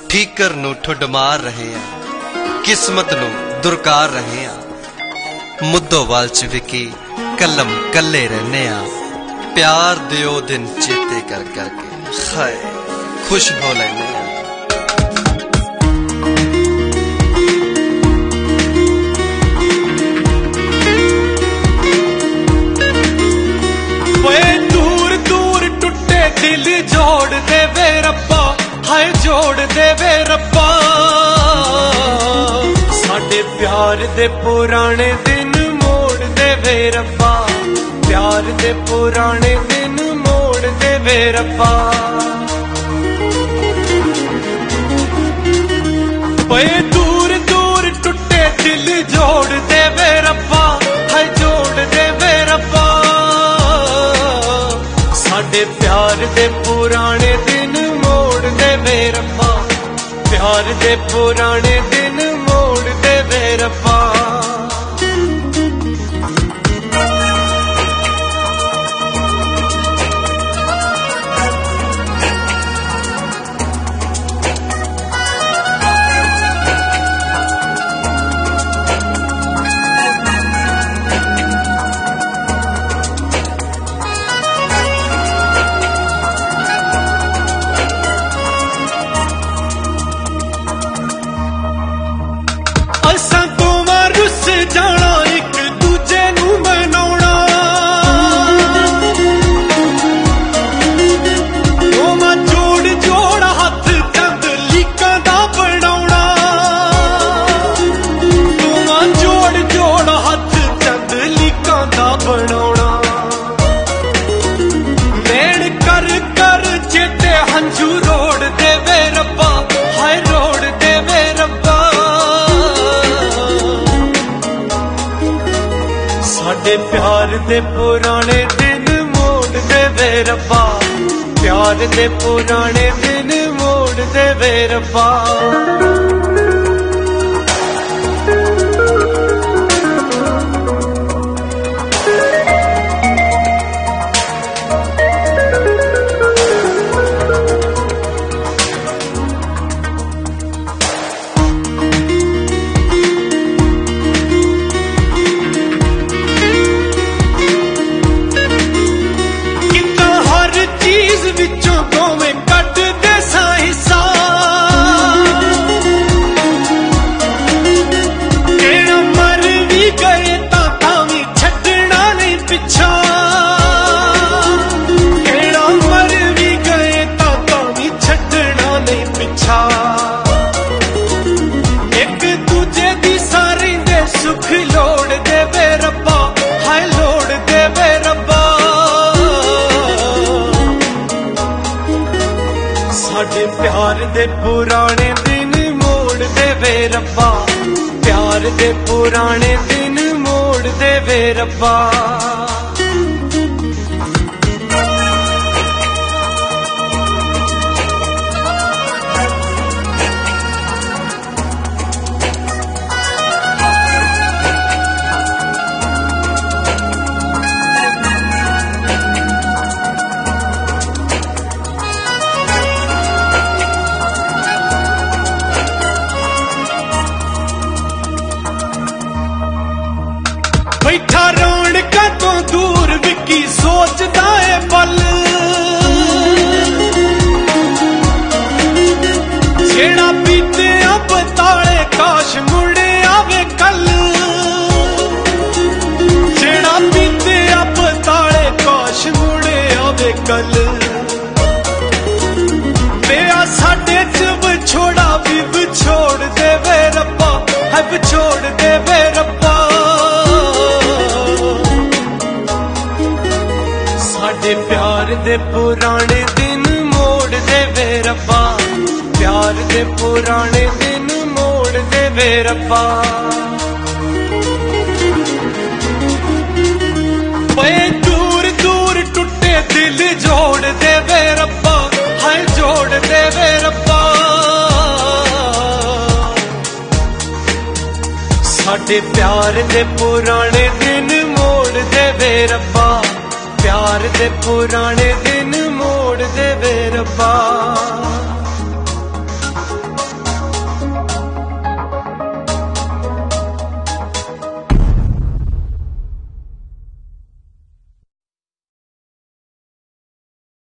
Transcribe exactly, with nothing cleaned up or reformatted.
ठीकर नूं ठुड मार रहे आ, किस्मत नूं दुरकार रहे आ। मुद्दोवाल च विकी कलम कल्ले रहने आ, प्यार दियो दिन चेते कर करके खाए खुश हो लेने आ। दूर दूर टुटे दिल जोड़ दे वे रब्बा, हाय जोड़ दे वे रब्बा। साडे प्यार दे पुराने दिन मोड़ दे वे रब्बा, प्यार दे पुराने दिन मोड़ दे वे रब्बा। पे दूर दूर टुटे दिल जोड़ दे वे रब्बा, हाय जोड़ दे वे रब्बा। साडे प्यार दे पुराने दिन मोड़ दे वे रब्बा, प्यार दे पुराने दिन मोड़ दे वे रब्बा। असां दोवां रुस जाना, एक दूजे नूं मनाउणा, दोवां जोड़ जोड़ हथ चंद लीकां दा बनाउणा, दोवां जोड़ जोड़ हथ चंद लीकां दा बनाउणा। नैण कर कर चेते हंझू रोड़ दे वे रब्बा, हाय रोड़ दे वे रब्बा। साडे प्यार दे पुराने दिन मोड़ दे वे रब्बा, प्यार दे पुराने दिन मोड़ दे वे रब्बा। चीज विचों दोवें कट दे सा हिस्सा, केड़ा मर भी गए तां तावीं छड्डना नहीं पिछा, केड़ा मर भी गए तां तावीं छड्डना नहीं पिछा। एक दूजे दी सारी दे सुख लोड़ दे वे रब्बा, हाय लोड़ दे वे रब्बा। साडे प्यार दे पुराने दिन मोड़ दे वे रब्बा, प्यार दे पुराने दिन मोड़ दे वे रब्बा। बैठा रौनका तो दूर विकी सोचदा है पल, जेड़ा बीते अब ताले काश मुड़े आवे कल, जेड़ा बीते अब ताले काश मुड़े आवे कल। मेरा साडे च विछोड़ा भी विछोड़ दे वे रब्बा, है विछोड़ दे वे रब्बा। साडे प्यार दे पुराने दिन मोड़ दे वे रब्बा, प्यार दे पुराने दिन मोड़ दे वे रब्बा। पे दूर दूर टुटे दिल जोड़ दे वे रब्बा, हाय जोड़ दे वे रब्बा। साडे प्यार दे पुराने दिन मोड़ दे वे रब्बा, प्यार दे पुराने दिन मोड़ दे वे रब्बा।